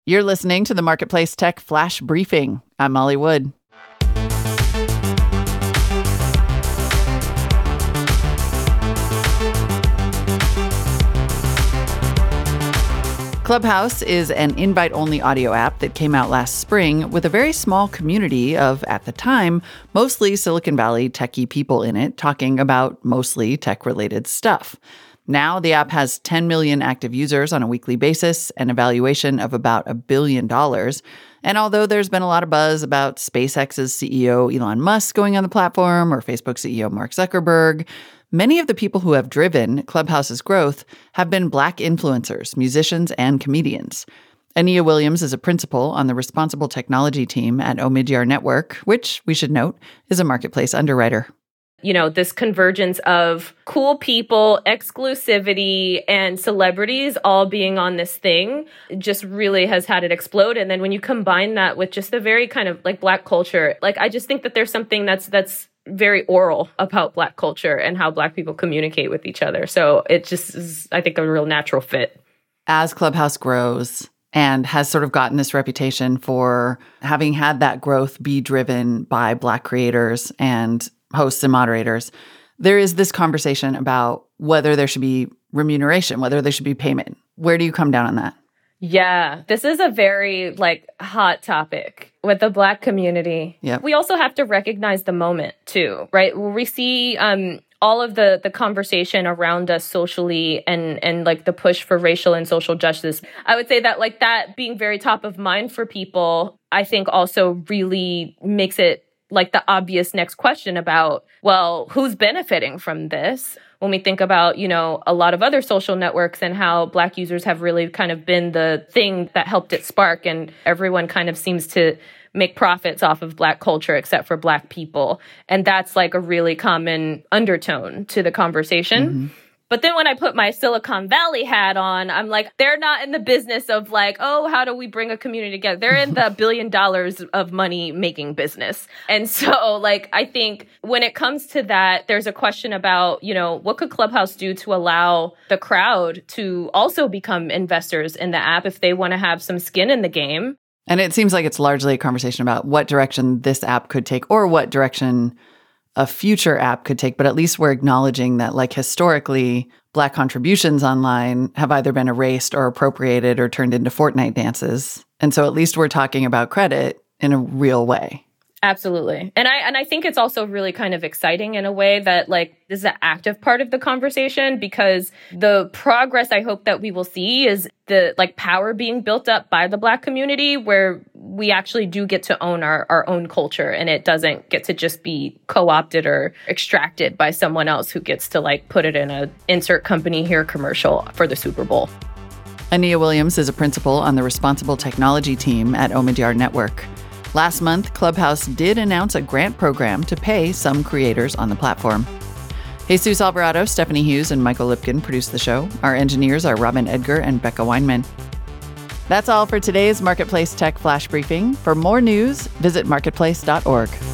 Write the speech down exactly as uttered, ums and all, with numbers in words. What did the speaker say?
You're listening to the Marketplace Tech Flash Briefing. I'm Molly Wood. Clubhouse is an invite-only audio app that came out last spring with a very small community of, at the time, mostly Silicon Valley techie people in it talking about mostly tech-related stuff. Now the app has ten million active users on a weekly basis, an valuation of about a billion dollars. And although there's been a lot of buzz about SpaceX's C E O Elon Musk going on the platform or Facebook C E O Mark Zuckerberg, many of the people who have driven Clubhouse's growth have been Black influencers, musicians, and comedians. Ania Williams is a principal on the responsible technology team at Omidyar Network, which, we should note, is a marketplace underwriter. You know, this convergence of cool people, exclusivity, and celebrities all being on this thing just really has had it explode. And then when you combine that with just the very kind of like Black culture, like I just think that there's something that's that's very oral about Black culture and how Black people communicate with each other. So it just is, I think, a real natural fit. As Clubhouse grows and has sort of gotten this reputation for having had that growth be driven by Black creators and hosts and moderators, there is this conversation about whether there should be remuneration, whether there should be payment. Where do you come down on that? Yeah, this is a very like hot topic with the Black community. Yep. We also have to recognize the moment too, right? We see um, all of the the conversation around us socially and and like the push for racial and social justice. I would say that like that being very top of mind for people, I think also really makes it like the obvious next question about, well, who's benefiting from this? When we think about, you know, a lot of other social networks and how Black users have really kind of been the thing that helped it spark, and everyone kind of seems to make profits off of Black culture except for Black people. And that's like a really common undertone to the conversation. Mm-hmm. But then when I put my Silicon Valley hat on, I'm like, they're not in the business of like, oh, how do we bring a community together? They're in the billion dollars of money making business. And so like, I think when it comes to that, there's a question about, you know, what could Clubhouse do to allow the crowd to also become investors in the app if they want to have some skin in the game? And it seems like it's largely a conversation about what direction this app could take or what direction a future app could take, but at least we're acknowledging that, like, historically, Black contributions online have either been erased or appropriated or turned into Fortnite dances. And so at least we're talking about credit in a real way. Absolutely. And I and I think it's also really kind of exciting in a way that, like, this is an active part of the conversation, because the progress I hope that we will see is the, like, power being built up by the Black community, where we actually do get to own our, our own culture, and it doesn't get to just be co-opted or extracted by someone else who gets to, like, put it in a insert company here commercial for the Super Bowl. Ania Williams is a principal on the responsible technology team at Omidyar Network. Last month, Clubhouse did announce a grant program to pay some creators on the platform. Jesus Alvarado, Stephanie Hughes, and Michael Lipkin produced the show. Our engineers are Robin Edgar and Becca Weinman. That's all for today's Marketplace Tech Flash Briefing. For more news, visit marketplace dot org.